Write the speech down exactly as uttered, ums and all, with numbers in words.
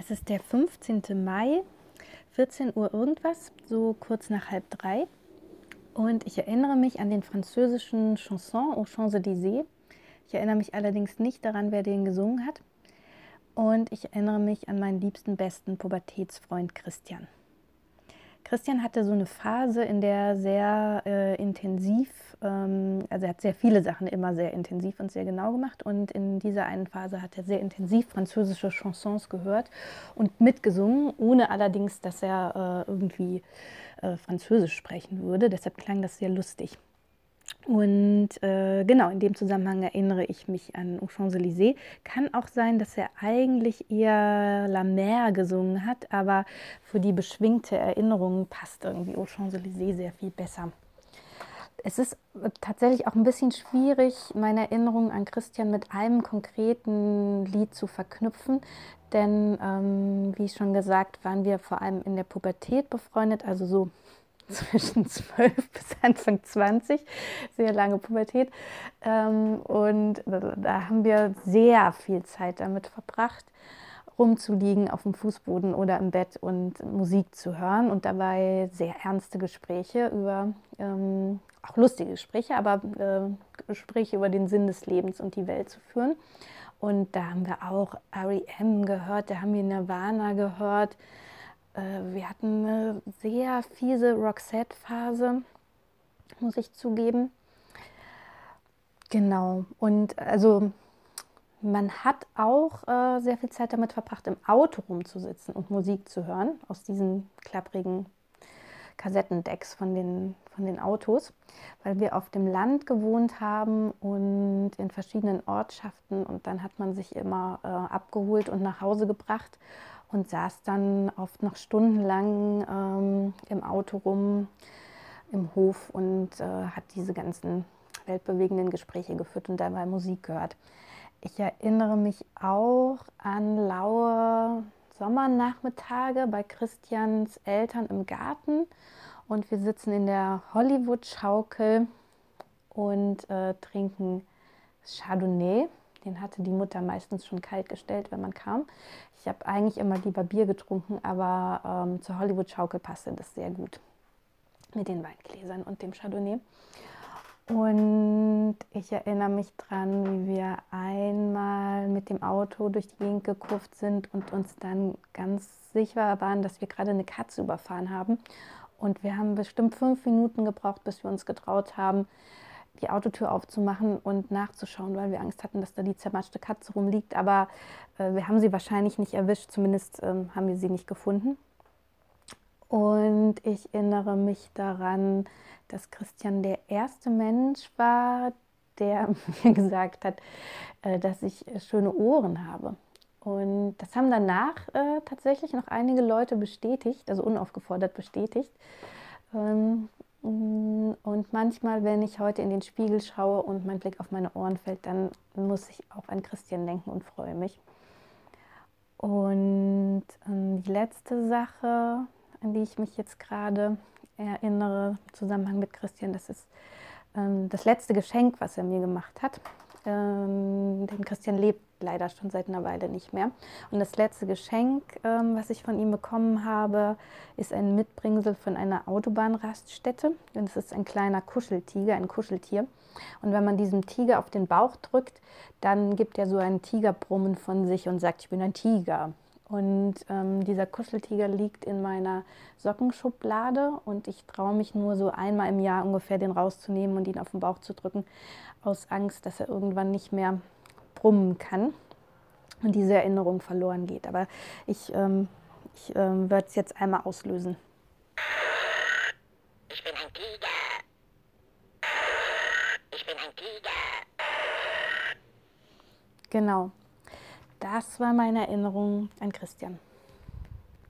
Es ist der fünfzehnte Mai, vierzehn Uhr irgendwas, so kurz nach halb drei. Und ich erinnere mich an den französischen Chanson aux Champs-Élysées. Ich erinnere mich allerdings nicht daran, wer den gesungen hat. Und ich erinnere mich an meinen liebsten, besten Pubertätsfreund Christian. Christian hatte so eine Phase, in der er sehr äh, intensiv, ähm, also er hat sehr viele Sachen immer sehr intensiv und sehr genau gemacht. Und in dieser einen Phase hat er sehr intensiv französische Chansons gehört und mitgesungen, ohne allerdings, dass er äh, irgendwie äh, Französisch sprechen würde. Deshalb klang das sehr lustig. Und äh, genau, in dem Zusammenhang erinnere ich mich an Aux Champs-Élysées. Kann auch sein, dass er eigentlich eher La Mer gesungen hat, aber für die beschwingte Erinnerung passt irgendwie Aux Champs-Élysées sehr viel besser. Es ist tatsächlich auch ein bisschen schwierig, meine Erinnerungen an Christian mit einem konkreten Lied zu verknüpfen, denn ähm, wie schon gesagt, waren wir vor allem in der Pubertät befreundet, also so zwischen zwölf bis Anfang zwanzig, sehr lange Pubertät. Ähm, und da haben wir sehr viel Zeit damit verbracht, rumzuliegen auf dem Fußboden oder im Bett und Musik zu hören und dabei sehr ernste Gespräche über, ähm, auch lustige Gespräche, aber äh, Gespräche über den Sinn des Lebens und die Welt zu führen. Und da haben wir auch R E M gehört, da haben wir Nirvana gehört. Wir hatten eine sehr fiese Roxette-Phase, muss ich zugeben. Genau, und also man hat auch äh, sehr viel Zeit damit verbracht, im Auto rumzusitzen und Musik zu hören, aus diesen klapprigen Kassettendecks von den, von den Autos, weil wir auf dem Land gewohnt haben und in verschiedenen Ortschaften, und dann hat man sich immer äh, abgeholt und nach Hause gebracht und saß dann oft noch stundenlang ähm, im Auto rum, im Hof und äh, hat diese ganzen weltbewegenden Gespräche geführt und dabei Musik gehört. Ich erinnere mich auch an laue Sommernachmittage bei Christians Eltern im Garten und wir sitzen in der Hollywood-Schaukel und äh, trinken Chardonnay. Den hatte die Mutter meistens schon kalt gestellt, wenn man kam. Ich habe eigentlich immer lieber Bier getrunken, aber ähm, zur Hollywood-Schaukel passte das sehr gut mit den Weingläsern und dem Chardonnay. Und ich erinnere mich dran, wie wir einmal mit dem Auto durch die Gegend gekurvt sind und uns dann ganz sicher waren, dass wir gerade eine Katze überfahren haben. Und wir haben bestimmt fünf Minuten gebraucht, bis wir uns getraut haben, die Autotür aufzumachen und nachzuschauen, weil wir Angst hatten, dass da die zermatschte Katze rumliegt. Aber äh, wir haben sie wahrscheinlich nicht erwischt, zumindest ähm, haben wir sie nicht gefunden. Und ich erinnere mich daran, dass Christian der erste Mensch war, der mir gesagt hat, äh, dass ich schöne Ohren habe. Und das haben danach äh, tatsächlich noch einige Leute bestätigt, also unaufgefordert bestätigt. Ähm, und manchmal, wenn ich heute in den Spiegel schaue und mein Blick auf meine Ohren fällt, dann muss ich auch an Christian denken und freue mich. Und ähm, die letzte Sache, an die ich mich jetzt gerade erinnere, im Zusammenhang mit Christian, das ist ähm, das letzte Geschenk, was er mir gemacht hat. Ähm, denn Christian lebt leider schon seit einer Weile nicht mehr. Und das letzte Geschenk, ähm, was ich von ihm bekommen habe, ist ein Mitbringsel von einer Autobahnraststätte. Und es ist ein kleiner Kuscheltiger, ein Kuscheltier. Und wenn man diesem Tiger auf den Bauch drückt, dann gibt er so ein Tigerbrummen von sich und sagt, ich bin ein Tiger. Und ähm, dieser Kuscheltiger liegt in meiner Sockenschublade und ich traue mich nur so einmal im Jahr ungefähr den rauszunehmen und ihn auf den Bauch zu drücken, aus Angst, dass er irgendwann nicht mehr brummen kann und diese Erinnerung verloren geht. Aber ich, ähm, ich ähm, werde es jetzt einmal auslösen. Ich bin ein Tiger. Ich bin ein Tiger. Genau, das war meine Erinnerung an Christian.